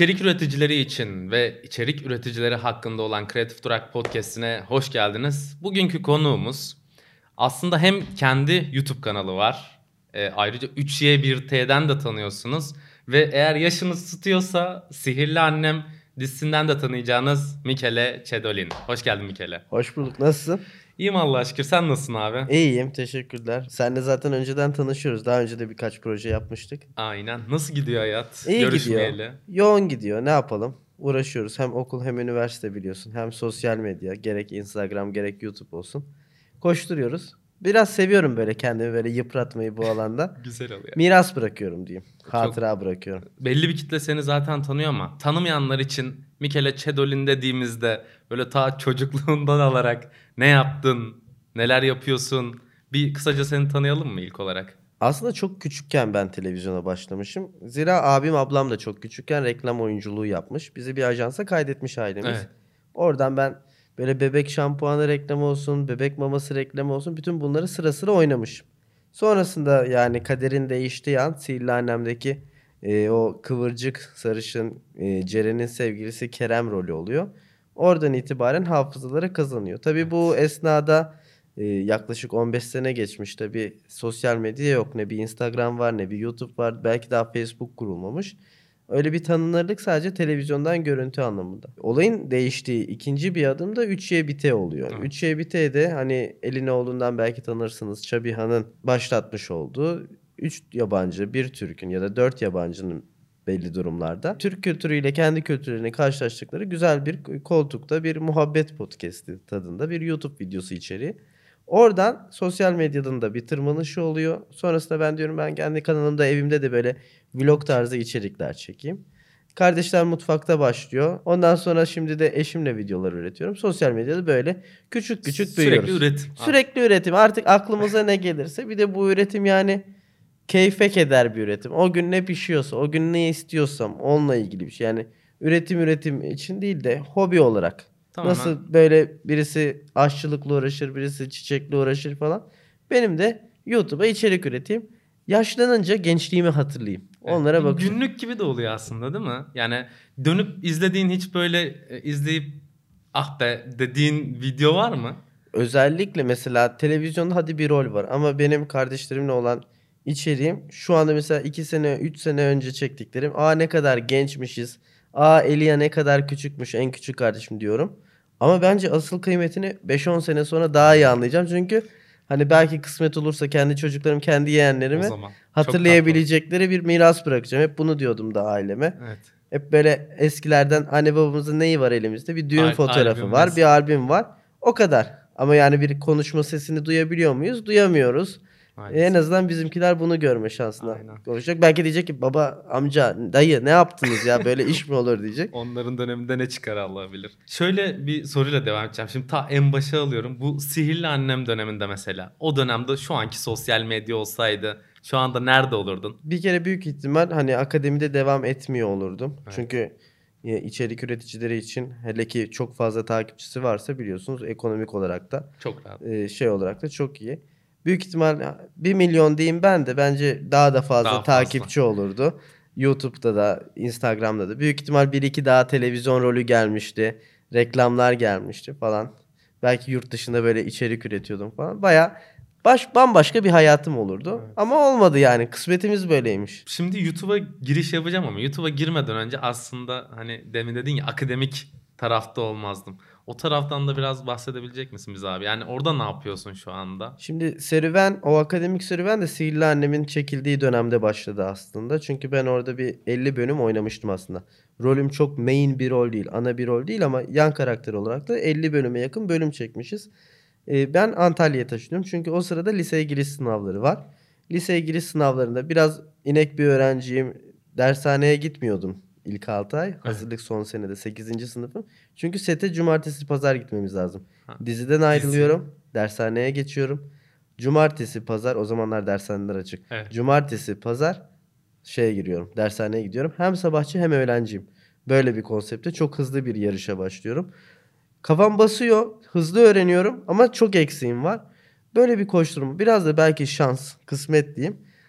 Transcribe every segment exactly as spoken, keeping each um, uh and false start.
İçerik üreticileri için ve içerik üreticileri hakkında olan Kreatif Durak Podcast'ine hoş geldiniz. Bugünkü konuğumuz aslında hem kendi YouTube kanalı var. E, ayrıca üç Y bir T'den de tanıyorsunuz. Ve eğer yaşınız tutuyorsa Sihirli Annem dizisinden de tanıyacağınız Michele Cedolin. Hoş geldin Michele. Hoş bulduk. Nasılsın? İyiyim Allah'a şükür. Sen nasılsın abi? İyiyim. Teşekkürler. Seninle zaten önceden tanışıyoruz. Daha önce de birkaç proje yapmıştık. Aynen. Nasıl gidiyor hayat? İyi Görüşmeyeli. gidiyor. Yoğun gidiyor. Ne yapalım? Uğraşıyoruz. Hem okul hem üniversite biliyorsun. Hem sosyal medya. Gerek Instagram gerek YouTube olsun. Koşturuyoruz. Biraz seviyorum böyle kendimi böyle yıpratmayı bu alanda. Güzel oluyor. Miras bırakıyorum diyeyim. Hatıra bırakıyorum. Belli bir kitle seni zaten tanıyor ama tanımayanlar için Michele Cedolin dediğimizde böyle ta çocukluğundan alarak ne yaptın, neler yapıyorsun? Bir kısaca seni tanıyalım mı ilk olarak? Aslında çok küçükken ben televizyona başlamışım. Zira abim ablam da çok küçükken reklam oyunculuğu yapmış. Bizi bir ajansa kaydetmiş ailemiz. Evet. Oradan ben böyle bebek şampuanı reklamı olsun, bebek maması reklamı olsun bütün bunları sıra sıra oynamışım. Sonrasında yani kaderin değiştiği an Sihirli Annem'deki e, o kıvırcık sarışın e, Ceren'in sevgilisi Kerem rolü oluyor. Oradan itibaren hafızaları kazanıyor. Tabii bu esnada e, yaklaşık on beş sene geçmiş. Tabii sosyal medya yok. Ne bir Instagram var ne bir YouTube var. Belki daha Facebook kurulmamış. Öyle bir tanınırlık sadece televizyondan görüntü anlamında. Olayın değiştiği ikinci bir adım da üç Y bir T oluyor. Evet. üç Y bir T'de hani Elinoğlu'ndan belki tanırsınız. Çabihan'ın başlatmış olduğu üç yabancı, bir Türk'ün ya da dört yabancının belli durumlarda Türk kültürüyle kendi kültürlerini karşılaştıkları güzel bir koltukta bir muhabbet podcast'i tadında bir YouTube videosu içeriği. Oradan sosyal medyadan da bir tırmanışı oluyor. Sonrasında ben diyorum ben kendi kanalımda evimde de böyle vlog tarzı içerikler çekeyim. Kardeşler Mutfak'ta başlıyor. Ondan sonra şimdi de eşimle videolar üretiyorum. Sosyal medyada böyle küçük küçük büyüyoruz. Sürekli üretim. Sürekli üretim. Artık aklımıza ne gelirse. Bir de bu üretim yani keyfe keder bir üretim. O gün ne pişiyorsa, o gün ne istiyorsam onunla ilgili bir şey. Yani üretim üretim için değil de hobi olarak. Tamamen. Nasıl böyle birisi aşçılıkla uğraşır, birisi çiçekle uğraşır falan. Benim de YouTube'a içerik üreteyim. Yaşlanınca gençliğimi hatırlayayım. Onlara Evet. bakıyorum. Günlük gibi de oluyor aslında değil mi? Yani dönüp izlediğin hiç böyle e, izleyip ah be dediğin video var mı? Özellikle mesela televizyonda hadi bir rol var ama benim kardeşlerimle olan içeriğim şu anda mesela iki sene üç sene önce çektiklerim. Aa ne kadar gençmişiz. Aa Elia ne kadar küçükmüş en küçük kardeşim diyorum. Ama bence asıl kıymetini beş on sene sonra daha iyi anlayacağım. Çünkü hani belki kısmet olursa kendi çocuklarım kendi O yeğenlerime zaman. Çok hatırlayabilecekleri bir miras bırakacağım. Hep bunu diyordum da aileme. tatlı. Evet. Hep böyle eskilerden anne babamızın neyi var elimizde? Bir düğün Al- fotoğrafı albüm var, vesaire. bir albüm var. O kadar. Ama yani bir konuşma sesini duyabiliyor muyuz? Duyamıyoruz. Maalesef. E, en azından bizimkiler bunu görme şansına Aynen. konuşacak. Belki diyecek ki baba, amca, dayı ne yaptınız ya böyle iş mi olur diyecek. Onların döneminde ne çıkar Allah bilir. Şöyle bir soruyla devam edeceğim. Şimdi ta en başa alıyorum. Bu Sihirli Annem döneminde mesela. O dönemde şu anki sosyal medya olsaydı şu anda nerede olurdun? Bir kere büyük ihtimal hani akademide devam etmiyor olurdum. Evet. Çünkü e, içerik üreticileri için hele ki çok fazla takipçisi varsa biliyorsunuz ekonomik olarak da Çok rahat. e, şey olarak da çok iyi. Büyük ihtimal bir milyon diyeyim ben de bence daha da fazla Daha fazla. takipçi olurdu. YouTube'da da Instagram'da da. Büyük ihtimal bir iki daha televizyon rolü gelmişti. Reklamlar gelmişti falan. Belki yurt dışında böyle içerik üretiyordum falan. Baya baş, bambaşka bir hayatım olurdu. Evet. Ama olmadı yani. Kısmetimiz böyleymiş. Şimdi YouTube'a giriş yapacağım ama YouTube'a girmeden önce aslında hani demin dedin ya akademik tarafta olmazdım. O taraftan da biraz bahsedebilecek misin bize abi? Yani orada ne yapıyorsun şu anda? Şimdi serüven, o akademik serüven de Sihirli Annem'in çekildiği dönemde başladı aslında. Çünkü ben orada bir elli bölüm oynamıştım aslında. Rolüm çok main bir rol değil, ana bir rol değil ama yan karakter olarak da elli bölüme yakın bölüm çekmişiz. Ee, ben Antalya'ya taşınıyorum çünkü o sırada liseye giriş sınavları var. Liseye giriş sınavlarında biraz inek bir öğrenciyim. Dershaneye gitmiyordum ilk altı ay. Hazırlık son senede sekizinci sınıfım. Çünkü sete cumartesi pazar gitmemiz lazım. Ha. Diziden ayrılıyorum. Dershaneye geçiyorum. Cumartesi pazar o zamanlar dershaneler açık. Evet. Cumartesi pazar şeye giriyorum. Dershaneye gidiyorum. Hem sabahçı hem öğlenciyim. Böyle bir konsepte çok hızlı bir yarışa başlıyorum. Kafam basıyor. Hızlı öğreniyorum ama çok eksiğim var. Böyle bir koşturma. Biraz da belki şans, kısmet diyeyim.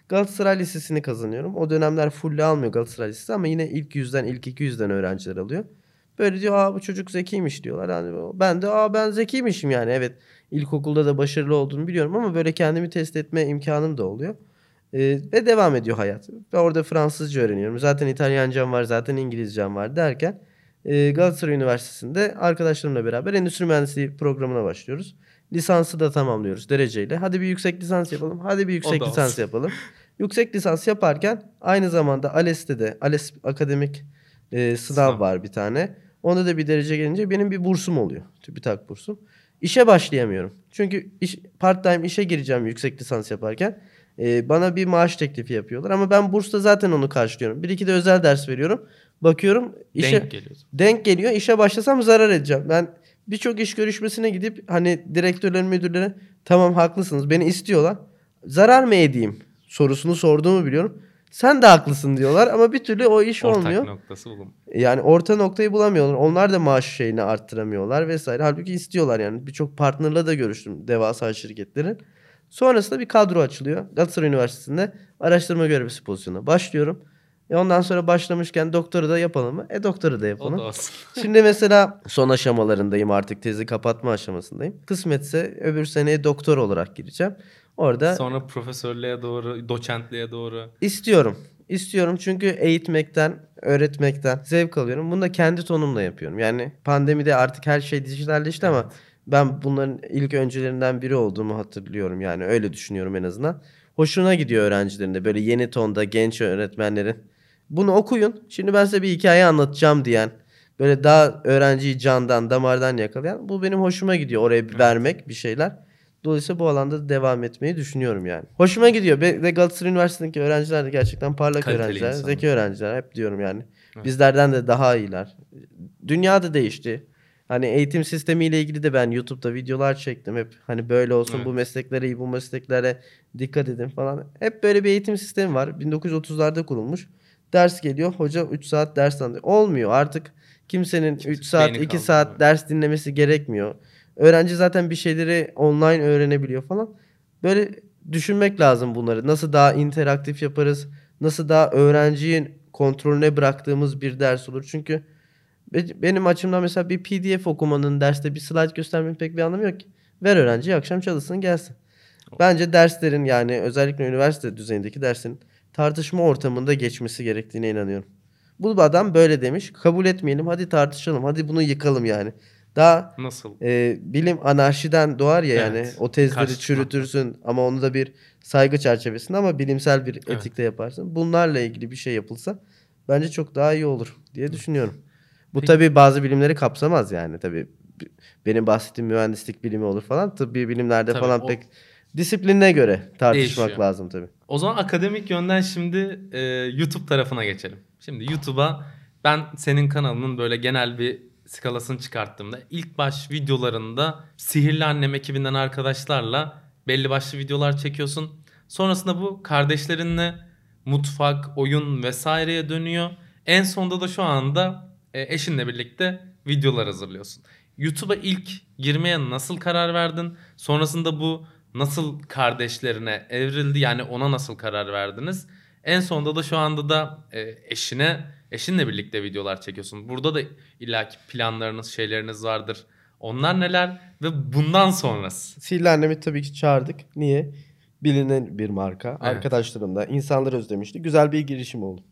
Galatasaray Lisesi'ni kazanıyorum. O dönemler full almıyor Galatasaray Lisesi ama yine ilk yüzden, ilk iki yüzden öğrenciler alıyor. Böyle diyor, aa bu çocuk zekiymiş diyorlar. Yani ben de aa ben zekiymişim yani. Evet, ilkokulda da başarılı olduğunu biliyorum ama böyle kendimi test etme imkanım da oluyor. Ee, ve devam ediyor hayat. Ve orada Fransızca öğreniyorum. Zaten İtalyancam var, zaten İngilizcem var derken e, Galatasaray Üniversitesi'nde arkadaşlarımla beraber endüstri mühendisliği programına başlıyoruz. Lisansı da tamamlıyoruz dereceyle. Hadi bir yüksek lisans yapalım. Hadi bir yüksek O da lisans olsun. yapalım. Yüksek lisans yaparken aynı zamanda ALES'te de ALES akademik e, sınav Sınav. var bir tane. Onda da bir derece gelince benim bir bursum oluyor. TÜBİTAK bursum. İşe başlayamıyorum. Çünkü iş, part time işe gireceğim yüksek lisans yaparken. E, bana bir maaş teklifi yapıyorlar ama ben bursla zaten onu karşılıyorum. Bir iki de özel ders veriyorum. Bakıyorum işe Denk geliyorsun. denk geliyor. İşe başlasam zarar edeceğim. Ben birçok iş görüşmesine gidip hani direktörlerin, müdürlere tamam haklısınız beni istiyorlar. Zarar mı edeyim sorusunu sorduğumu biliyorum. Sen de haklısın diyorlar ama bir türlü o iş Ortak olmuyor. noktası bulun. Yani orta noktayı bulamıyorlar. Onlar da maaş şeyini arttıramıyorlar vesaire. Halbuki istiyorlar yani. Birçok partnerle de görüştüm devasa şirketlerin. Sonrasında bir kadro açılıyor. Galatasaray Üniversitesi'nde araştırma görevlisi pozisyonuna başlıyorum. E ondan sonra başlamışken doktora da yapalım mı? E doktora da O yapalım. da olsun. Şimdi mesela son aşamalarındayım, artık tezi kapatma aşamasındayım. Kısmetse öbür seneye doktor olarak gireceğim. Orada Sonra profesörlüğe doğru, doçentliğe doğru. istiyorum. İstiyorum çünkü eğitmekten, öğretmekten zevk alıyorum. Bunu da kendi tonumla yapıyorum. Yani pandemide artık her şey dijitalleşti ama Evet. ben bunların ilk öncülerinden biri olduğumu hatırlıyorum. Yani öyle düşünüyorum en azından. Hoşuna gidiyor öğrencilerin de böyle yeni tonda genç öğretmenlerin. Bunu okuyun. Şimdi ben size bir hikaye anlatacağım diyen, böyle daha öğrenciyi candan, damardan yakalayan. Bu benim hoşuma gidiyor, oraya bir Evet. vermek bir şeyler. Dolayısıyla bu alanda da devam etmeyi düşünüyorum yani. Hoşuma gidiyor. Ve ve Galatasaray Üniversitesi'ndeki öğrenciler de gerçekten parlak Kaliteli öğrenciler, insanlar. zeki öğrenciler. Hep diyorum yani. Evet. Bizlerden de daha iyiler. Dünya da değişti. Hani eğitim sistemiyle ilgili de ben YouTube'da videolar çektim. Hep hani böyle olsun, Evet. bu mesleklere iyi, bu mesleklere dikkat edin falan. Hep böyle bir eğitim sistemi var. bin dokuz yüz otuzlarda kurulmuş. Ders geliyor, hoca üç saat ders anlatıyor. Olmuyor artık, kimsenin üç saat, beyni iki kaldı, saat evet. ders dinlemesi gerekmiyor. Öğrenci zaten bir şeyleri online öğrenebiliyor falan. Böyle düşünmek lazım bunları. Nasıl daha interaktif yaparız? Nasıl daha öğrenciyi kontrolüne bıraktığımız bir ders olur? Çünkü be- benim açımdan mesela bir P D F okumanın, derste bir slide göstermenin pek bir anlamı yok ki. Ver öğrenciye, akşam çalışsın gelsin. Bence derslerin, yani özellikle üniversite düzeyindeki derslerin tartışma ortamında geçmesi gerektiğine inanıyorum. Bu adam böyle demiş. Kabul etmeyelim. Hadi tartışalım. Hadi bunu yıkalım yani. Daha Nasıl? e, bilim anarşiden doğar ya, yani Evet. o tezleri Karşı çıkmaktan. çürütürsün ama onu da bir saygı çerçevesinde ama bilimsel bir Evet. etikte yaparsın. Bunlarla ilgili bir şey yapılsa bence çok daha iyi olur diye düşünüyorum. Bu Peki- tabii bazı bilimleri kapsamaz yani tabii. B- Benim bahsettiğim mühendislik bilimi olur falan. Tıbbi bilimlerde Tabii, falan o pek disiplinine göre tartışmak değişiyor. lazım tabii. O zaman akademik yönden şimdi e, YouTube tarafına geçelim. Şimdi YouTube'a ben senin kanalının böyle genel bir skalasını çıkarttığımda ilk baş videolarında Sihirli Annem ekibinden arkadaşlarla belli başlı videolar çekiyorsun. Sonrasında bu kardeşlerinle mutfak, oyun vesaireye dönüyor. En sonda da şu anda e, eşinle birlikte videolar hazırlıyorsun. YouTube'a ilk girmeye nasıl karar verdin? Sonrasında bu nasıl kardeşlerine evrildi? Yani ona nasıl karar verdiniz? En sonunda da şu anda da e, eşine eşinle birlikte videolar çekiyorsun. Burada da illaki planlarınız, şeyleriniz vardır. Onlar neler ve bundan sonrası? Sihirli Annem'i tabii ki çağırdık. Niye? Bilinen bir marka. Evet. Arkadaşlarım da, insanlar özlemişti. Güzel bir girişim oldu.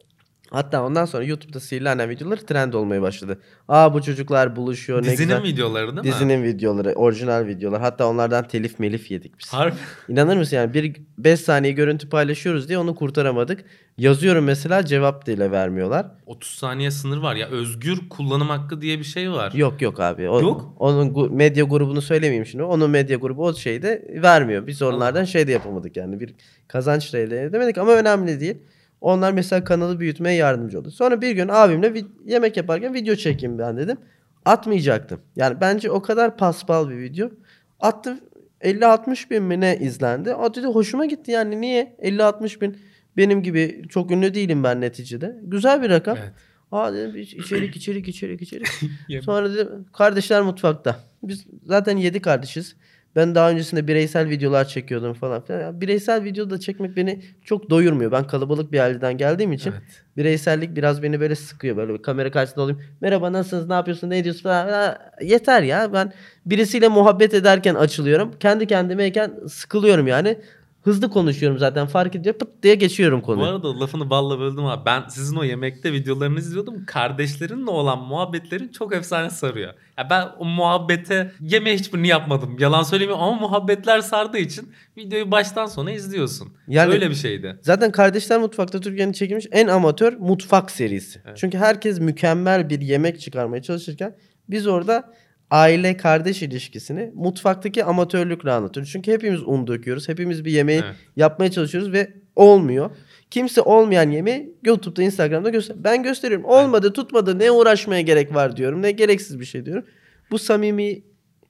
Hatta ondan sonra YouTube'da Sihirli Annem videoları trend olmaya başladı. Aa bu çocuklar buluşuyor, ne Dizinin güzel. videoları değil mi? Dizinin videoları, orijinal videolar. Hatta onlardan telif melif yedik biz. Harbi. İnanır mısın yani, bir beş saniye görüntü paylaşıyoruz diye onu kurtaramadık. Yazıyorum mesela, cevap bile vermiyorlar. otuz saniye sınır var ya, özgür kullanım hakkı diye bir şey var. Yok yok abi. O, Yok. Onun gu- medya grubunu söylemeyeyim şimdi. Onun medya grubu o şeyde vermiyor. Biz onlardan Allah. şey de yapamadık yani. Bir kazanç da elde edemedik ama önemli değil. Onlar mesela kanalı büyütmeye yardımcı oldu. Sonra bir gün abimle vi- yemek yaparken video çekeyim ben dedim. Atmayacaktım. Yani bence o kadar paspal bir video. Attım, elli altmış bin mi ne izlendi. O dedi hoşuma gitti yani, niye? elli altmış bin, benim gibi çok ünlü değilim ben neticede. Güzel bir rakam. Evet. Aa dedim, içerik içerik içerik içerik. Yem- Sonra dedim kardeşler mutfakta. Biz zaten yedi kardeşiz. Ben daha öncesinde bireysel videolar çekiyordum falan filan. Ya bireysel video da çekmek beni çok doyurmuyor. Ben kalabalık bir aileden geldiğim için Evet. bireysellik biraz beni böyle sıkıyor. Böyle bir kamera karşısında olayım. Merhaba, nasılsınız? Ne yapıyorsun? Ne ediyorsun falan. Ya, yeter ya. Ben birisiyle muhabbet ederken açılıyorum. Kendi kendimeyken sıkılıyorum yani. Hızlı konuşuyorum zaten, fark ediyor. Pıt diye geçiyorum Bu konuyu. arada lafını balla böldüm abi. Ben sizin o yemekte videolarınızı izliyordum. Kardeşlerinle olan muhabbetlerin çok efsane sarıyor. Ya ben o muhabbete yeme hiçbirini yapmadım. Yalan söylemiyorum ama muhabbetler sardığı için videoyu baştan sona izliyorsun. Yani Öyle bir şeydi. zaten Kardeşler Mutfak'ta Türkiye'nin çekilmiş en amatör mutfak serisi. Evet. Çünkü herkes mükemmel bir yemek çıkarmaya çalışırken biz orada aile kardeş ilişkisini mutfaktaki amatörlükle anlatıyoruz. Çünkü hepimiz un döküyoruz. Hepimiz bir yemeği Evet. yapmaya çalışıyoruz ve olmuyor. Kimse olmayan yemeği YouTube'da, Instagram'da göster. Ben gösteriyorum. Olmadı, tutmadı. Ne uğraşmaya gerek var diyorum. Ne gereksiz bir şey diyorum. Bu samimiyet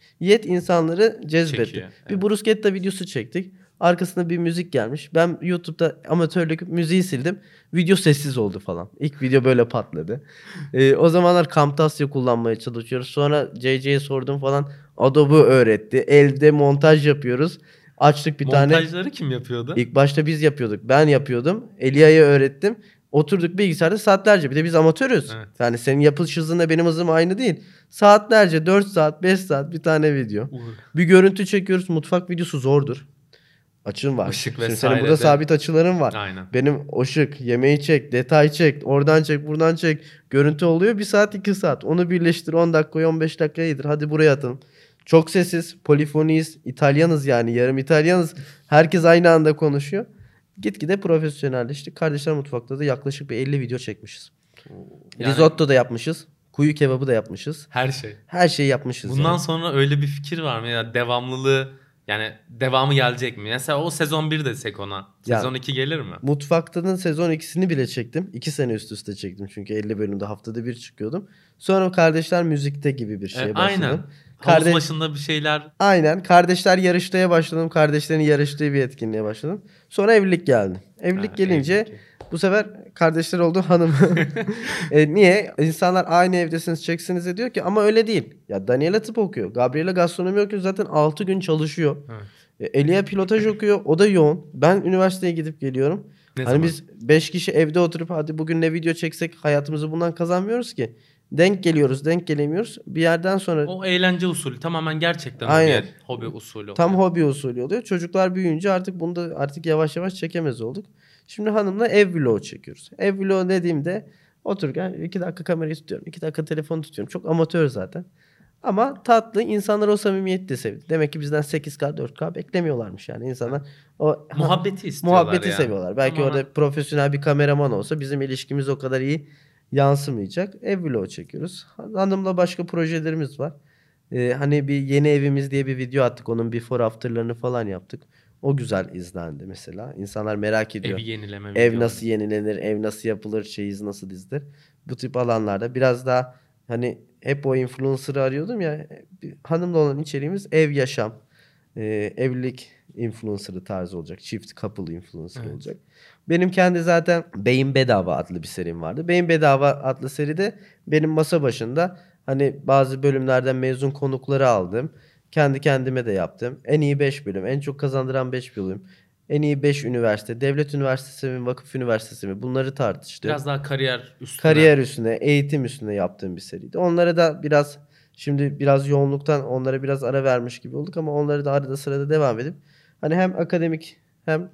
insanları cezbetti. Çekiyor, Bir evet. bruschetta videosu çektik. Arkasında bir müzik gelmiş. Ben YouTube'da amatörlük müziği sildim. Video sessiz oldu falan. İlk video böyle patladı. Ee, o zamanlar Camtasia kullanmaya çalışıyoruz. Sonra C C'ye sordum falan. Adobe öğretti. Elde montaj yapıyoruz. Açtık bir tane. Montajları kim yapıyordu? İlk başta biz yapıyorduk. Ben yapıyordum. Elia'ya öğrettim. Oturduk bilgisayarda saatlerce. Bir de biz amatörüz. Evet. Yani senin yapılış hızınla benim hızım aynı değil. Saatlerce, dört saat, beş saat bir tane video. Uğur. Bir görüntü çekiyoruz. Mutfak videosu zordur. Açın var. Işık Şimdi senin vesaire burada de- sabit açıların var. Aynen. Benim ışık, yemeği çek, detay çek, oradan çek, buradan çek. Görüntü oluyor bir saat, iki saat. Onu birleştir, on dakika, on beş dakika iyidir. Hadi buraya atın. Çok sessiz, polifoniyiz, İtalyanız yani, yarım İtalyanız. Herkes aynı anda konuşuyor. Gitgide profesyonelleştik. Kardeşler Mutfak'ta da yaklaşık bir elli video çekmişiz. Yani Risotto da yapmışız. Kuyu kebabı da yapmışız. her şey. Her şeyi yapmışız. Bundan yani. sonra öyle bir fikir var mı ya, devamlılığı, yani devamı gelecek mi? Mesela o sezon bir desek ona. Ya- Sezon iki gelir mi? Mutfakta'nın sezon ikisini bile çektim. iki sene üst üste çektim çünkü elli bölümde haftada bir çıkıyordum. Sonra Kardeşler Müzik'te gibi bir şeye E, başladım. aynen. Havuz Kardeş- başında bir şeyler. Aynen. Kardeşler yarıştaya başladım. Kardeşlerin yarıştığı bir etkinliğe başladım. Sonra evlilik geldi. Evlilik Ha, gelince evlilik. bu sefer kardeşler oldu hanım. e, niye? İnsanlar aynı evdesiniz çeksiniz diyor ki ama öyle değil. Ya Daniela tıp okuyor. Gabriela gastronomi okuyor. Zaten altı gün çalışıyor. Evet. E, Elia pilotaj okuyor. O da yoğun. Ben üniversiteye gidip geliyorum. Ne hani zaman? biz beş kişi evde oturup hadi bugün ne video çeksek hayatımızı bundan kazanmıyoruz ki. Denk geliyoruz, denk gelemiyoruz. Bir yerden sonra O eğlence usulü tamamen gerçekten Aynen. bir hobi usulü. tam oluyor. hobi usulü oluyor. Çocuklar büyüyünce artık bunu da artık yavaş yavaş çekemez olduk. Şimdi hanımla ev vlogu çekiyoruz. Ev vlogu dediğimde otururken iki dakika kamerayı tutuyorum. iki dakika telefonu tutuyorum. Çok amatör zaten. Ama tatlı, insanlar o samimiyeti de sevdi. Demek ki bizden sekiz K dört K beklemiyorlarmış yani. İnsanlar o Muhabbeti istiyorlar muhabbeti yani. seviyorlar. Belki Tamamen- orada profesyonel bir kameraman olsa bizim ilişkimiz o kadar iyi yansımayacak. Ev vlogu çekiyoruz. Hanımla başka projelerimiz var. Ee, hani bir yeni evimiz diye bir video attık. Onun before after'larını falan yaptık. O güzel izlendi mesela. İnsanlar merak ediyor. Evi yenileme Ev videoları. nasıl yenilenir, ev nasıl yapılır, çeyiz nasıl dizilir. Bu tip alanlarda biraz daha hani hep o influencer'ı arıyordum ya. Bir hanımla olan içeriğimiz ev yaşam, e, evlilik influencer'ı tarzı olacak. Çift couple influencer Evet. olacak. Benim kendi zaten Beyin Bedava adlı bir serim vardı. Beyin Bedava adlı seride benim masa başında hani bazı bölümlerden mezun konukları aldım. Kendi kendime de yaptım. En iyi beş bölüm, en çok kazandıran beş bölüm. En iyi beş üniversite, devlet üniversitesi mi, vakıf üniversitesi mi bunları tartıştım. Biraz daha kariyer üstüne. Kariyer üstüne, eğitim üstüne yaptığım bir seriydi. Onlara da biraz şimdi biraz yoğunluktan onlara biraz ara vermiş gibi olduk ama onları da arada sırada devam edip hani hem akademik hem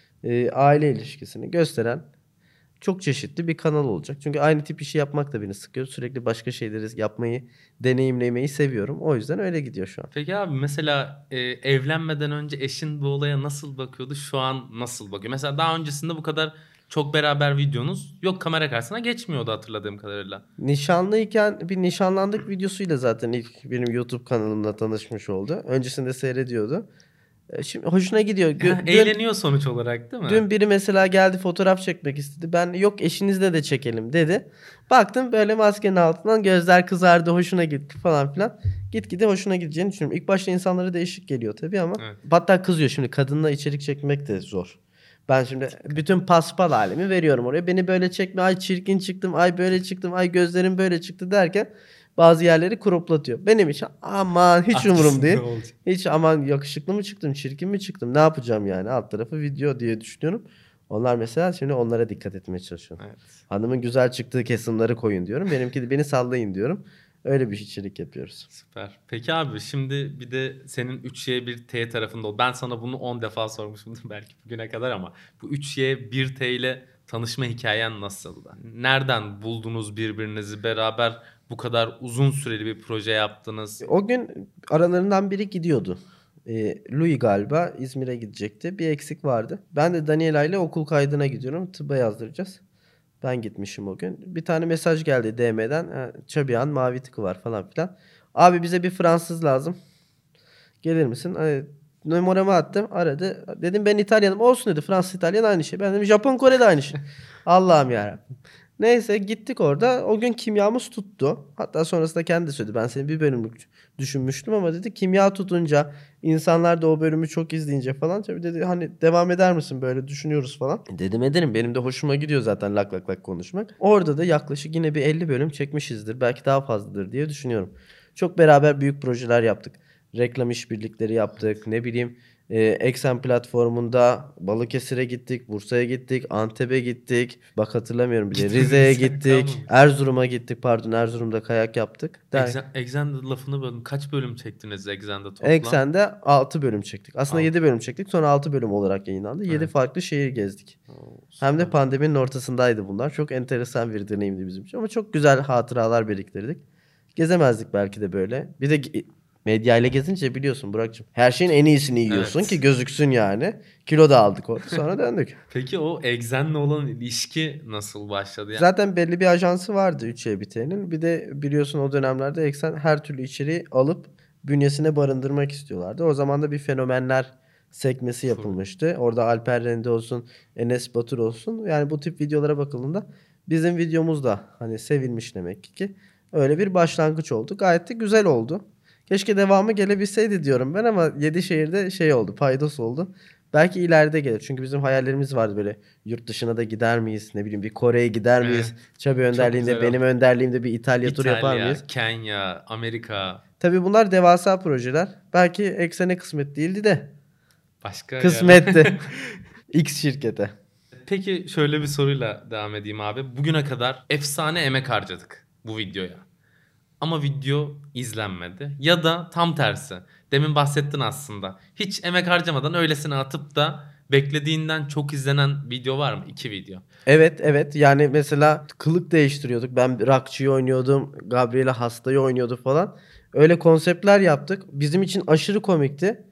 e, aile ilişkisini gösteren çok çeşitli bir kanal olacak. Çünkü aynı tip işi yapmak da beni sıkıyor. Sürekli başka şeyleri yapmayı, deneyimlemeyi seviyorum. O yüzden öyle gidiyor şu an. Peki abi mesela e, evlenmeden önce eşin bu olaya nasıl bakıyordu? Şu an nasıl bakıyor? Mesela daha öncesinde bu kadar çok beraber videonuz yok, kamera karşısına geçmiyordu hatırladığım kadarıyla. Nişanlıyken bir nişanlandık videosuyla zaten ilk benim YouTube kanalımda tanışmış oldu. Öncesinde seyrediyordu. E, Şimdi hoşuna gidiyor. Gö- dün- Eğleniyor sonuç olarak değil mi? Dün biri mesela geldi fotoğraf çekmek istedi. Ben yok eşinizle de çekelim dedi. Baktım böyle maskenin altından gözler kızardı, hoşuna gitti falan filan. Gitgide hoşuna gideceğini düşünüyorum. İlk başta insanlara değişik geliyor tabii ama Evet. hatta kızıyor. Şimdi kadınla içerik çekmek de zor. Ben şimdi bütün paspal halimi veriyorum oraya. Beni böyle çekme, ay çirkin çıktım, ay böyle çıktım, ay gözlerim böyle çıktı derken bazı yerleri croplatıyor. Benim için aman hiç umurum Haklısın, değil. ne olacak? Hiç aman yakışıklı mı çıktım, çirkin mi çıktım, ne yapacağım yani? Alt tarafı video diye düşünüyorum. Onlar mesela şimdi onlara dikkat etmeye çalışıyorum. Evet. Hanımın güzel çıktığı kesimleri koyun diyorum. Benimki de beni sallayın diyorum. Öyle bir içerik yapıyoruz. Süper. Peki abi şimdi bir de senin üç Y bir T tarafında ol. Ben sana bunu on defa sormuşumdur belki bugüne kadar ama bu üç Y bir T ile tanışma hikayen nasıldı? Nereden buldunuz birbirinizi, beraber bu kadar uzun süreli bir proje yaptınız? O gün aralarından biri gidiyordu. Ee, Louis galiba İzmir'e gidecekti. Bir eksik vardı. Ben de Daniela ile okul kaydına gidiyorum. Tıbba yazdıracağız. Ben gitmişim o gün. Bir tane mesaj geldi D M'den. Ha, Çabihan mavi tıkı var falan filan. Abi bize bir Fransız lazım. Gelir misin? Hani numaramı attım. Aradı. Dedim ben İtalyanım. Olsun dedi. Fransız İtalyan aynı şey. Ben dedim Japon Kore de aynı şey. Allah'ım yarabbim. Neyse gittik orada. O gün kimyamız tuttu. Hatta sonrasında kendi de söyledi. Ben seni bir bölümlük düşünmüştüm ama dedi kimya tutunca insanlar da o bölümü çok izleyince falan tabii dedi hani devam eder misin böyle düşünüyoruz falan. Dedim ederim. Benim de hoşuma gidiyor zaten lak lak lak konuşmak. Orada da yaklaşık yine bir elli bölüm çekmişizdir. Belki daha fazladır diye düşünüyorum. Çok beraber büyük projeler yaptık. Reklam işbirlikleri yaptık. Ne bileyim e, Eksen platformunda Balıkesir'e gittik, Bursa'ya gittik, Antep'e gittik. Bak hatırlamıyorum bile. Gitmediniz Rize'ye sen, gittik, kalmamış. Erzurum'a gittik. Pardon, Erzurum'da kayak yaptık. Der- Exen, Exxen'de lafını böldüm. Kaç bölüm çektiniz Exxen'de toplam? Eksen'de altı bölüm çektik. Aslında Altı. yedi bölüm çektik. Sonra altı bölüm olarak yayınlandı. yedi Evet. farklı şehir gezdik. Oo, Hem de süper. pandeminin ortasındaydı bunlar. Çok enteresan bir deneyimdi bizim için. Ama çok güzel hatıralar biriktirdik. Gezemezdik belki de böyle. Bir de ge- medyayla gezince biliyorsun Burak'cığım. Her şeyin en iyisini yiyorsun Evet. ki gözüksün yani. Kilo da aldık orada. Sonra döndük. Peki o Exxen'le olan ilişki nasıl başladı? Yani Zaten belli bir ajansı vardı üç Y Bite'nin. Bir de biliyorsun o dönemlerde Eksen her türlü içeriği alıp bünyesine barındırmak istiyorlardı. O zaman da bir fenomenler sekmesi yapılmıştı. Orada Alper Rende olsun, Enes Batur olsun. Yani bu tip videolara bakıldığında bizim videomuz da hani sevilmiş demek ki. Öyle bir başlangıç oldu. Gayet de güzel oldu. Keşke devamı gelebilseydi diyorum ben ama yedi şehirde şey oldu, paydos oldu. Belki ileride gelir. Çünkü bizim hayallerimiz vardı böyle yurt dışına da gider miyiz? Ne bileyim bir Kore'ye gider miyiz? Evet. Çabi önderliğinde, güzel benim önderliğimde bir İtalya turu yapar İtalya, mıyız? Kenya, Amerika, Tabii bunlar devasa projeler. Belki Eksen'e kısmet değildi de başka yerler. kısmetti. X şirkete. Peki şöyle bir soruyla devam edeyim abi. Bugüne kadar efsane emek harcadık bu videoya. Ama video izlenmedi. Ya da tam tersi. Demin bahsettin aslında. Hiç emek harcamadan öylesine atıp da beklediğinden çok izlenen video var mı? İki video. Evet evet yani mesela kılık değiştiriyorduk. Ben rockçıyı oynuyordum. Gabriela hastayı oynuyordu falan. Öyle konseptler yaptık. Bizim için aşırı komikti.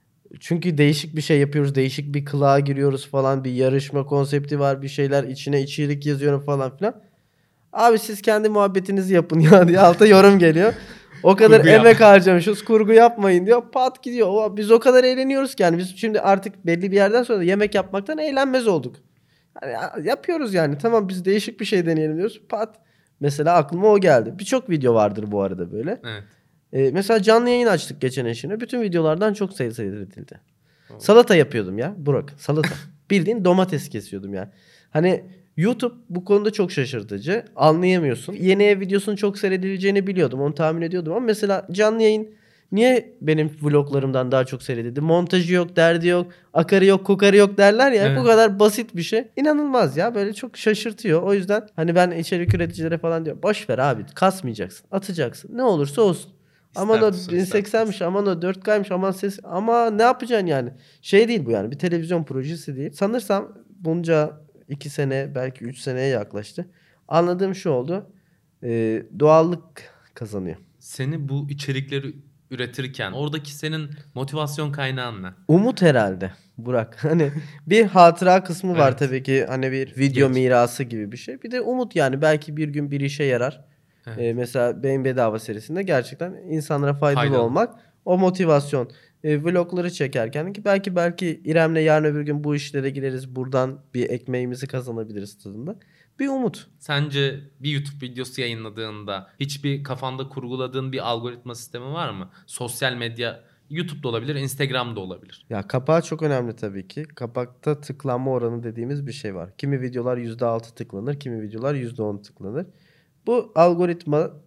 Çünkü değişik bir şey yapıyoruz. Değişik bir kılığa giriyoruz falan. Bir yarışma konsepti var. Bir şeyler içine içerik yazıyorum falan filan. Abi siz kendi muhabbetinizi yapın ya diye alta yorum geliyor. O kadar Kurgu yap. emek harcamışız. Kurgu yapmayın diyor. Pat gidiyor. O, biz o kadar eğleniyoruz ki yani. Biz şimdi artık belli bir yerden sonra yemek yapmaktan eğlenmez olduk. Yani ya- yapıyoruz yani. Tamam biz değişik bir şey deneyelim diyoruz. Pat. Mesela aklıma o geldi. Birçok video vardır bu arada böyle. Evet. Ee, mesela canlı yayın açtık geçen eşine. Bütün videolardan çok sayı seyredildi. Salata yapıyordum ya Burak. Salata. Bildiğin domates kesiyordum ya. Hani YouTube bu konuda çok şaşırtıcı. Anlayamıyorsun. Yeni ev videosunun çok seyredileceğini biliyordum. Onu tahmin ediyordum ama mesela canlı yayın niye benim vloglarımdan daha çok seyredildi? Montajı yok, derdi yok, akarı yok, kokarı yok derler ya. Evet. Bu kadar basit bir şey. İnanılmaz ya. Böyle çok şaşırtıyor. O yüzden hani ben içerik üreticilere falan diyorum. Boş ver abi. Kasmayacaksın. Atacaksın. Ne olursa olsun. Aman o İster bin seksenmiş, aman o dört K'ymış, aman ses. Ama ne yapacaksın yani? Şey değil bu yani. Bir televizyon projesi değil. Sanırsam bunca iki sene belki üç seneye yaklaştı. Anladığım şu oldu. Ee, doğallık kazanıyor. Seni bu içerikleri üretirken oradaki senin motivasyon kaynağın ne? Umut herhalde Burak. Hani bir hatıra kısmı var Evet. tabii ki. Hani bir video Geç. mirası gibi bir şey. Bir de umut yani. Belki bir gün bir işe yarar. Evet. Ee, mesela Beyin Bedava serisinde gerçekten insanlara faydalı, Faydalı. olmak. O motivasyon. Ee, vlogları çekerken ki belki belki İrem'le yarın öbür gün bu işlere gireriz. Buradan bir ekmeğimizi kazanabiliriz tadında. Bir umut. Sence bir YouTube videosu yayınladığında hiçbir kafanda kurguladığın bir algoritma sistemi var mı? Sosyal medya, YouTube'da olabilir, Instagram'da olabilir. Ya kapağı çok önemli tabii ki. Kapakta tıklanma oranı dediğimiz bir şey var. Kimi videolar yüzde altı tıklanır, kimi videolar yüzde on tıklanır. Bu algoritma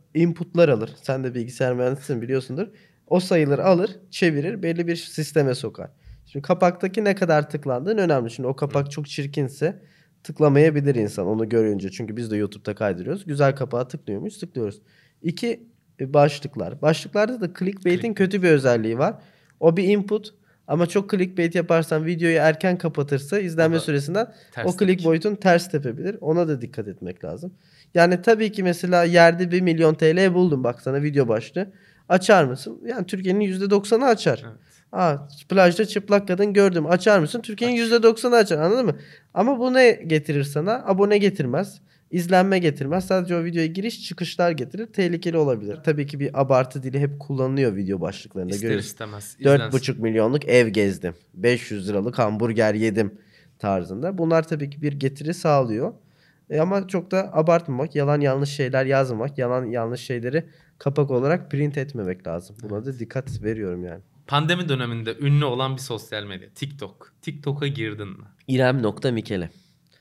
inputlar alır. Sen de bilgisayar mühendisisin biliyorsundur. O sayıları alır, çevirir, belli bir sisteme sokar. Şimdi kapaktaki ne kadar tıklandığın önemli. Şimdi o kapak çok çirkinse tıklamayabilir insan onu görünce. Çünkü biz de YouTube'da kaydırıyoruz. Güzel kapağa tıklıyor muyuz? Tıklıyoruz. İki, e, başlıklar. Başlıklarda da clickbait'in Clickbait. kötü bir özelliği var. O bir input ama çok clickbait yaparsan videoyu erken kapatırsa izlenme O da süresinden ters o tepki. clickbait'in ters tepebilir. Ona da dikkat etmek lazım. Yani tabii ki mesela yerde bir milyon T L buldum bak sana video başlığı. Açar mısın? Yani Türkiye'nin yüzde doksanı açar. Evet. Aa, plajda çıplak kadın gördüm. Açar mısın? Türkiye'nin Aç. yüzde doksanı açar. Anladın mı? Ama bu ne getirir sana? Abone getirmez. İzlenme getirmez. Sadece o videoya giriş çıkışlar getirir. Tehlikeli olabilir. Tabii ki bir abartı dili hep kullanılıyor video başlıklarında. İster Görüyorsun. istemez. dört izlensin. buçuk milyonluk ev gezdim. beş yüz liralık hamburger yedim tarzında. Bunlar tabii ki bir getiri sağlıyor. E ama çok da abartmamak, yalan yanlış şeyler yazmamak, yalan yanlış şeyleri kapak olarak print etmemek lazım. Buna da dikkat veriyorum yani. Pandemi döneminde ünlü olan bir sosyal medya. TikTok. TikTok'a girdin mi? İrem nokta Mikele.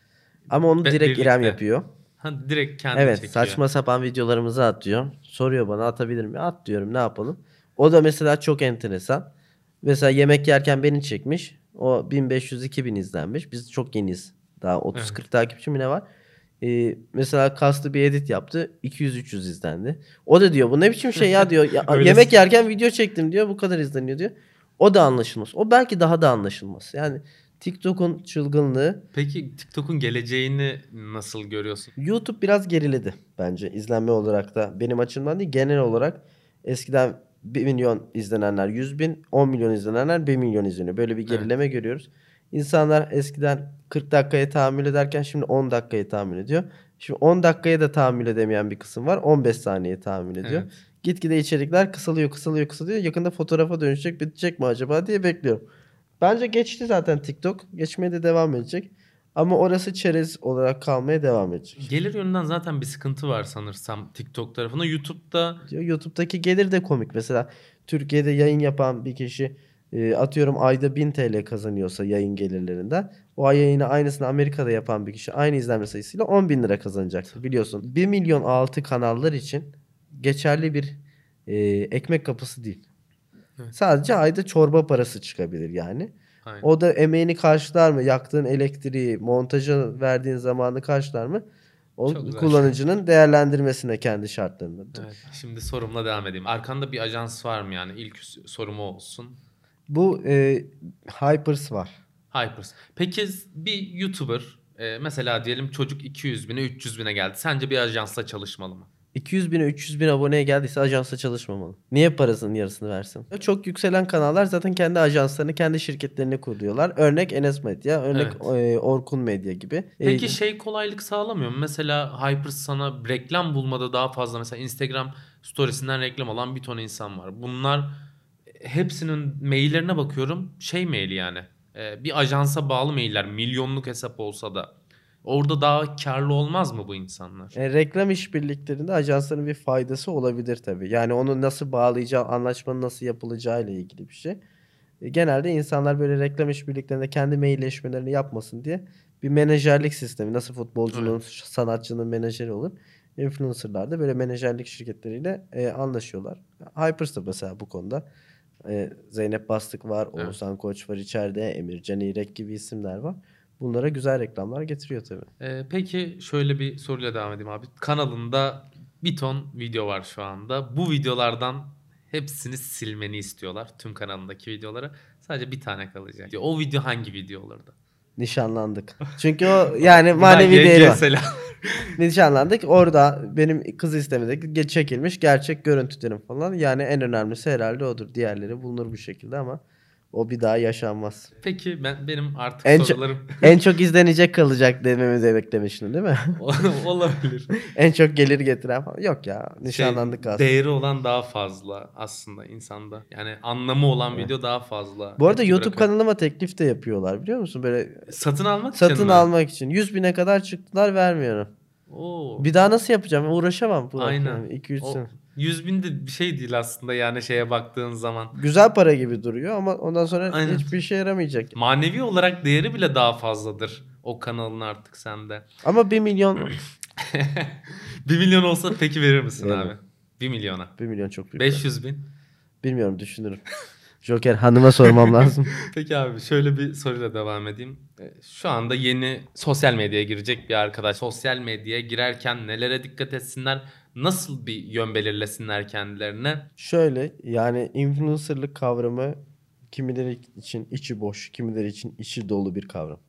Ama onu Ve direkt İrem birlikte. yapıyor. Ha, direkt kendi Evet, çekiyor. saçma sapan videolarımızı atıyor. Soruyor bana atabilir mi? At diyorum, ne yapalım? O da mesela çok enteresan. Mesela yemek yerken beni çekmiş. O bin beş yüz iki bin izlenmiş. Biz çok yeniyiz. Daha otuz kırk takipçi mi ne var? Ee, mesela kastı bir edit yaptı. iki yüz üç yüz izlendi. O da diyor bu ne biçim şey ya diyor. Ya, Öyle- yemek yerken video çektim diyor. Bu kadar izleniyor diyor. O da anlaşılmaz. O belki daha da anlaşılmaz. Yani TikTok'un çılgınlığı. Peki TikTok'un geleceğini nasıl görüyorsun? YouTube biraz geriledi bence izlenme olarak da. Benim açımdan değil, genel olarak eskiden bir milyon izlenenler yüz bin, on milyon izlenenler bir milyon izleniyor. Böyle bir Evet. gerileme görüyoruz. İnsanlar eskiden kırk dakikaya tahammül ederken şimdi on dakikaya tahammül ediyor. Şimdi on dakikaya da tahammül edemeyen bir kısım var. on beş saniyeye tahammül ediyor. Evet. Gitgide içerikler kısalıyor, kısalıyor, kısalıyor. Yakında fotoğrafa dönüşecek, bitecek mi acaba diye bekliyorum. Bence geçti zaten TikTok. Geçmeye de devam edecek. Ama orası çerez olarak kalmaya devam edecek. Gelir yönünden zaten bir sıkıntı var sanırsam TikTok tarafında. YouTube'da Diyor. YouTube'daki gelir de komik. Mesela Türkiye'de yayın yapan bir kişi e, atıyorum ayda bin T L kazanıyorsa yayın gelirlerinden. O ay yayını aynısını Amerika'da yapan bir kişi aynı izlenme sayısıyla on bin lira kazanacak. Biliyorsun bir milyon altı kanallar için geçerli bir e, ekmek kapısı değil. Evet. Sadece ayda çorba parası çıkabilir yani. aynen. O da emeğini karşılar mı? Yaktığın elektriği, montaja verdiğin zamanı karşılar mı? O Çok güzel. kullanıcının değerlendirmesine kendi şartlarında. Evet. Şimdi sorumla devam edeyim. Arkanda bir ajans var mı yani? İlk sorum o olsun. Bu e, Hypers var. Hypers. Peki bir YouTuber e, mesela diyelim çocuk iki yüz bine üç yüz bine geldi. Sence bir ajansla çalışmalı mı? iki yüz bine üç yüz bin aboneye geldiyse ajansa çalışmamalı. Niye parasının yarısını versin? Çok yükselen kanallar zaten kendi ajanslarını, kendi şirketlerini kuruyorlar. Örnek Enes Medya, örnek e, Orkun Medya gibi. Peki E, şey kolaylık sağlamıyor mu? Mesela Hypers sana reklam bulmada daha fazla mesela Instagram storiesinden reklam alan bir ton insan var. Bunlar hepsinin maillerine bakıyorum. Şey maili yani. e, Bir ajansa bağlı mailler. Milyonluk hesap olsa da. Orada daha karlı olmaz mı bu insanlar? E, reklam işbirliklerinde ajansların bir faydası olabilir tabii. Yani onu nasıl bağlayacağı, anlaşmanın nasıl yapılacağı ile ilgili bir şey. E, genelde insanlar böyle reklam işbirliklerinde kendi mailleşmelerini yapmasın diye bir menajerlik sistemi. Nasıl futbolcunun, Evet. sanatçının menajeri olur. Influencer'lar da böyle menajerlik şirketleriyle e, anlaşıyorlar. Hypers da mesela bu konuda. E, Zeynep Bastık var, Evet. Oğuzhan Koç var içeride, Emircan İrek gibi isimler var. Bunlara güzel reklamlar getiriyor tabii. Ee, peki şöyle bir soruyla devam edeyim abi. Kanalında bir ton video var şu anda. Bu videolardan hepsini silmeni istiyorlar. Tüm kanalındaki videoları. Sadece bir tane kalacak. O video hangi video olurdu? Nişanlandık. Çünkü o yani Buradan manevi Y G değeri var. selam. Nişanlandık. Orada benim kız istemedeki ge- çekilmiş gerçek görüntülerim falan. Yani en önemlisi herhalde odur. Diğerleri bulunur bu şekilde ama o bir daha yaşanmaz. Peki ben benim artık En, çok sorularım en çok izlenecek kalacak dememi de beklemiştin değil mi? olabilir. En çok gelir getiren falan. Yok ya Şey, nişanlandık aslında. değeri olan daha fazla aslında insanda. Yani anlamı olan Evet. video daha fazla. Bu arada etki YouTube bırakıyor. kanalıma teklif de yapıyorlar biliyor musun? Böyle Satın almak için satın mi? almak için. yüz bine kadar çıktılar vermiyorum. Oo. Bir daha nasıl yapacağım? Uğraşamam. Burak Aynen. Yani iki üç O sene. yüz bin de bir şey değil aslında yani şeye baktığın zaman. Güzel para gibi duruyor ama ondan sonra Aynen. hiçbir işe yaramayacak. Manevi olarak değeri bile daha fazladır o kanalın artık sende. Ama bir milyon bir milyon olsa peki verir misin Veririm. abi? bir milyona. bir milyon çok büyük. beş yüz bin. Bilmiyorum, düşünürüm. Joker hanıma sormam lazım. Peki abi şöyle bir soruyla devam edeyim. Şu anda yeni sosyal medyaya girecek bir arkadaş. Sosyal medyaya girerken nelere dikkat etsinler? Nasıl bir yön belirlesinler kendilerine? Şöyle, yani influencerlık kavramı kimileri için içi boş, kimileri için içi dolu bir kavram.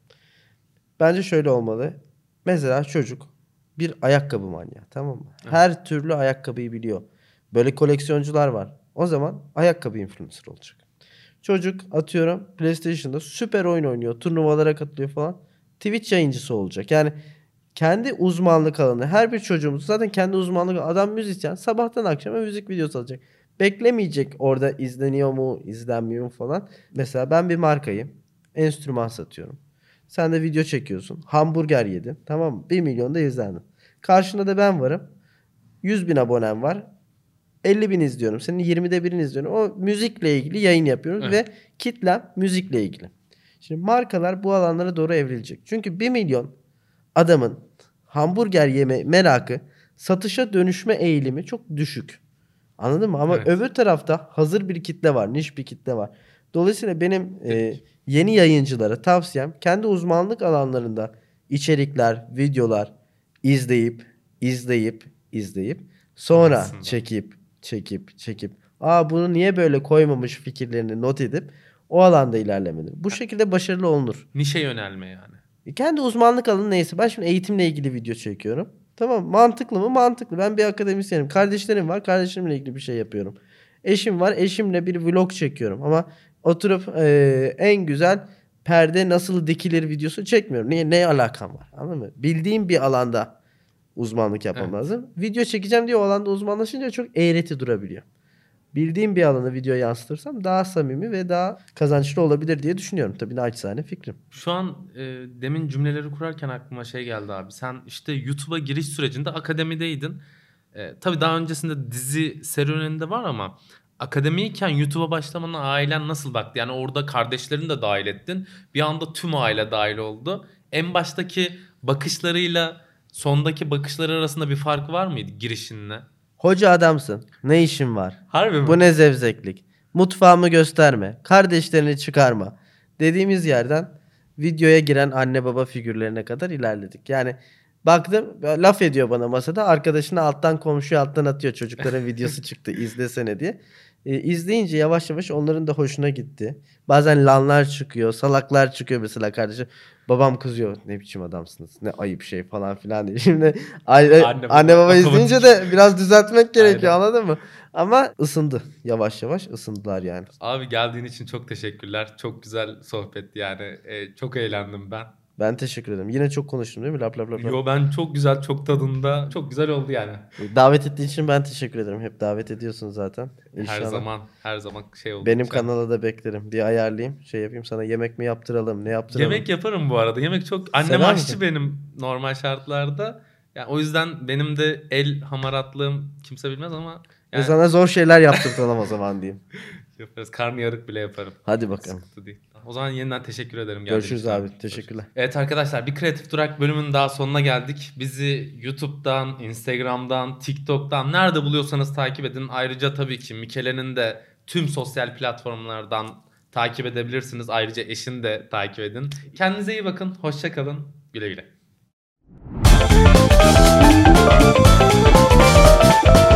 Bence şöyle olmalı. Mesela çocuk bir ayakkabı manyağı, tamam mı? Evet. Her türlü ayakkabıyı biliyor. Böyle koleksiyoncular var. O zaman ayakkabı influencer olacak. Çocuk atıyorum PlayStation'da süper oyun oynuyor, turnuvalara katılıyor falan. Twitch yayıncısı olacak. Yani kendi uzmanlık alanı. Her bir çocuğumuz zaten kendi uzmanlık, adam müzisyen, sabahtan akşama müzik videosu alacak. Beklemeyecek orada izleniyor mu, izlenmiyor mu falan. Mesela ben bir markayım. Enstrüman satıyorum. Sen de video çekiyorsun. Hamburger yedin. Tamam mı? bir milyon da izlendin. Karşında da ben varım. yüz bin abonem var. elli bin izliyorum. Senin yirmide birini izliyorum. O müzikle ilgili yayın yapıyorum. Evet. Ve kitlem müzikle ilgili. Şimdi markalar bu alanlara doğru evrilecek. Çünkü bir milyon adamın hamburger yeme merakı, satışa dönüşme eğilimi çok düşük. Anladın mı? Ama Evet. öbür tarafta hazır bir kitle var. Niş bir kitle var. Dolayısıyla benim e, yeni yayıncılara tavsiyem kendi uzmanlık alanlarında içerikler, videolar izleyip, izleyip, izleyip sonra Aslında. çekip, çekip, çekip aa bunu niye böyle koymamış fikirlerini not edip o alanda ilerlemeleri. Bu şekilde başarılı olunur. Nişe yönelme yani. E, Kendi uzmanlık alanı neyse. Ben şimdi eğitimle ilgili video çekiyorum. Tamam, mantıklı mı? Mantıklı. Ben bir akademisyenim. Kardeşlerim var. Kardeşlerimle ilgili bir şey yapıyorum. Eşim var. Eşimle bir vlog çekiyorum. Ama oturup e, en güzel perde nasıl dikilir videosu çekmiyorum. Niye? Ne alakam var? Anladın mı? Bildiğim bir alanda uzmanlık yapmam Evet. lazım. Video çekeceğim diye o alanda uzmanlaşınca çok eğreti durabiliyor. Bildiğim bir alanı videoya yansıtırsam daha samimi ve daha kazançlı olabilir diye düşünüyorum. Tabii naçizane fikrim. Şu an e, demin cümleleri kurarken aklıma şey geldi abi. Sen işte YouTube'a giriş sürecinde akademideydin. E, tabii daha öncesinde dizi serüveninde var ama akademiyken YouTube'a başlamana ailen nasıl baktı? Yani orada kardeşlerini de dahil ettin. Bir anda tüm aile dahil oldu. En baştaki bakışlarıyla sondaki bakışları arasında bir fark var mıydı girişinle? Hoca adamsın. Ne işin var? Harbi mi? Bu ne zevzeklik? Mutfağımı gösterme. Kardeşlerini çıkarma. Dediğimiz yerden videoya giren anne baba figürlerine kadar ilerledik. Yani baktım laf ediyor bana masada. Arkadaşını alttan, komşuya alttan atıyor. Çocukların videosu çıktı izlesene diye. E, izleyince yavaş yavaş onların da hoşuna gitti. Bazen lanlar çıkıyor. Salaklar çıkıyor mesela kardeşim. Babam kızıyor. Ne biçim adamsınız? Ne ayıp şey falan filan diye. Şimdi anne, Anne baba- anne baba izleyince de biraz düzeltmek gerekiyor, Aynen. anladın mı? Ama ısındı. Yavaş yavaş ısındılar yani. Abi geldiğin için çok teşekkürler. Çok güzel sohbetti yani. E, çok eğlendim ben. Ben teşekkür ederim. Yine çok konuştum değil mi? Lap lap lap. lap. Yo ben çok güzel, çok tadında. Çok güzel oldu yani. Davet ettiğin için ben teşekkür ederim. Hep davet ediyorsun zaten. İnşallah. Her zaman, her zaman şey oldu. Benim Sen- kanala da beklerim. Bir ayarlayayım. Şey yapayım sana, yemek mi yaptıralım? Ne yaptıralım? Yemek yaparım bu arada. Yemek çok... Annem Sever aşçı misin? benim normal şartlarda. Yani o yüzden benim de el hamaratlığım kimse bilmez ama Ve yani sana zor şeyler yaptırtalım o zaman diyeyim. yaparız. Karnıyarık bile yaparım. Hadi bakalım. Sıkıntı değil. O zaman yeniden teşekkür ederim. geldiğin Görüşürüz için abi. Teşekkürler. Evet arkadaşlar, bir Kreatif Durak bölümünün daha sonuna geldik. Bizi YouTube'dan, Instagram'dan, TikTok'tan nerede buluyorsanız takip edin. Ayrıca tabii ki Mikele'nin de tüm sosyal platformlardan takip edebilirsiniz. Ayrıca eşini de takip edin. Kendinize iyi bakın. Hoşça kalın. Güle güle.